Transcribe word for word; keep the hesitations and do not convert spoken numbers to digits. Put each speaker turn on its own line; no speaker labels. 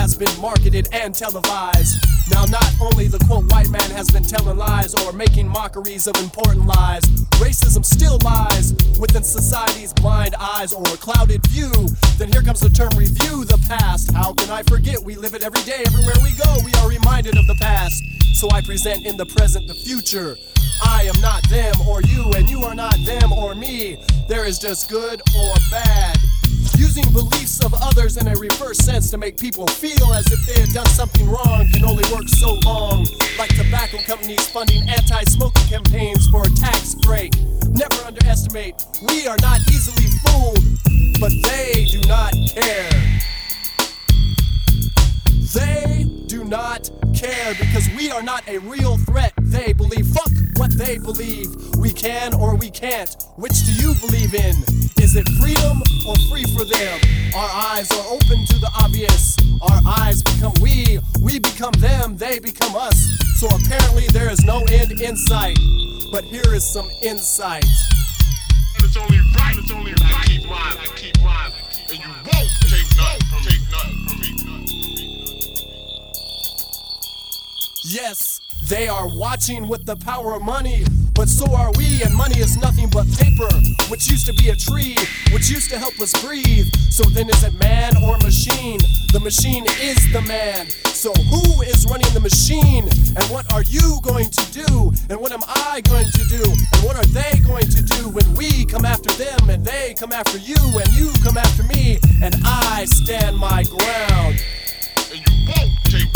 has been marketed and televised. Now not only the quote white man has been telling lies or making mockeries of important lies, racism still lies within society's blind eyes or a clouded view. Then here comes the term review the past. How can I forget? We live it every day. Everywhere we go we are reminded of the past. So I present in the present the future. I am not them or you, and you are not them or me. There is just good or bad. Using beliefs of others in a reverse sense to make people feel as if they had done something wrong can only work so long. Like tobacco companies funding anti-smoking campaigns for a tax break. Never underestimate, we are not easily fooled, but they do not care. They do not care because we are not a real threat. They believe, fuck what they believe. We can or we can't. Which do you believe in? Is it freedom or free for them? Our eyes are open to the obvious. Our eyes become we, we become them, they become us. So apparently there is no end in sight. But here is some insight.
It's only right, it's only right. I keep mine, I keep mine. And you won't take nothing from me. Take nothing from me.
Yes, they are watching with the power of money, but so are we, and money is nothing but paper, which used to be a tree, which used to help us breathe. So then is it man or machine? The machine is the man. So who is running the machine? And what are you going to do? And what am I going to do? And what are they going to do when we come after them, and they come after you, and you come after me, and I stand my ground?
And you won't take